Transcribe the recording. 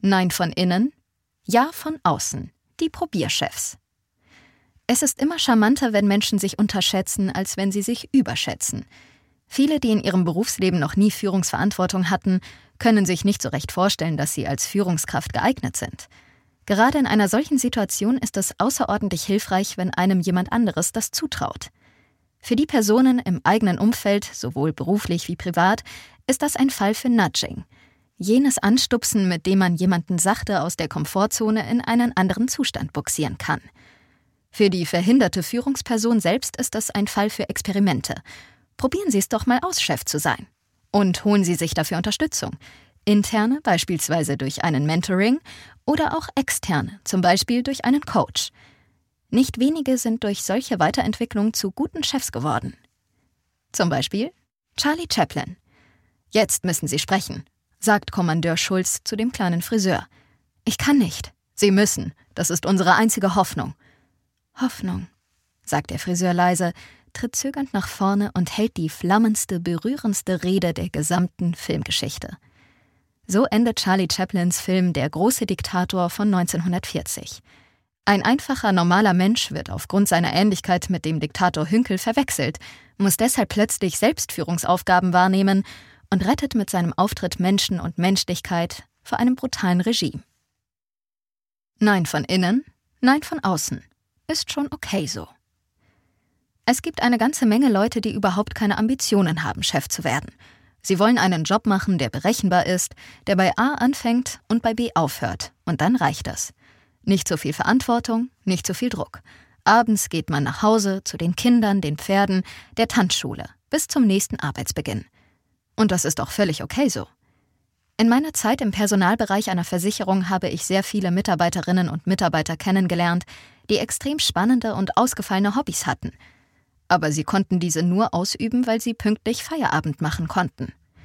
Nein von innen, ja von außen. Die Probierchefs. Es ist immer charmanter, wenn Menschen sich unterschätzen, als wenn sie sich überschätzen. Viele, die in ihrem Berufsleben noch nie Führungsverantwortung hatten, können sich nicht so recht vorstellen, dass sie als Führungskraft geeignet sind. Gerade in einer solchen Situation ist es außerordentlich hilfreich, wenn einem jemand anderes das zutraut. Für die Personen im eigenen Umfeld, sowohl beruflich wie privat, ist das ein Fall für Nudging. Jenes Anstupsen, mit dem man jemanden sachte aus der Komfortzone in einen anderen Zustand bugsieren kann. Für die verhinderte Führungsperson selbst ist es ein Fall für Experimente. Probieren Sie es doch mal aus, Chef zu sein. Und holen Sie sich dafür Unterstützung. Interne, beispielsweise durch einen Mentoring, oder auch externe, zum Beispiel durch einen Coach. Nicht wenige sind durch solche Weiterentwicklung zu guten Chefs geworden. Zum Beispiel Charlie Chaplin. »Jetzt müssen Sie sprechen«, sagt Kommandeur Schulz zu dem kleinen Friseur. »Ich kann nicht. Sie müssen. Das ist unsere einzige Hoffnung.« »Hoffnung«, sagt der Friseur leise, tritt zögernd nach vorne und hält die flammendste, berührendste Rede der gesamten Filmgeschichte. So endet Charlie Chaplins Film »Der große Diktator« von 1940. Ein einfacher, normaler Mensch wird aufgrund seiner Ähnlichkeit mit dem Diktator Hünkel verwechselt, muss deshalb plötzlich selbst Führungsaufgaben wahrnehmen und rettet mit seinem Auftritt Menschen und Menschlichkeit vor einem brutalen Regime. Nein von innen, nein von außen. Ist schon okay so. Es gibt eine ganze Menge Leute, die überhaupt keine Ambitionen haben, Chef zu werden. Sie wollen einen Job machen, der berechenbar ist, der bei A anfängt und bei B aufhört. Und dann reicht das. Nicht so viel Verantwortung, nicht so viel Druck. Abends geht man nach Hause, zu den Kindern, den Pferden, der Tanzschule, bis zum nächsten Arbeitsbeginn. Und das ist auch völlig okay so. In meiner Zeit im Personalbereich einer Versicherung habe ich sehr viele Mitarbeiterinnen und Mitarbeiter kennengelernt, die extrem spannende und ausgefallene Hobbys hatten. Aber sie konnten diese nur ausüben, weil sie pünktlich Feierabend machen konnten.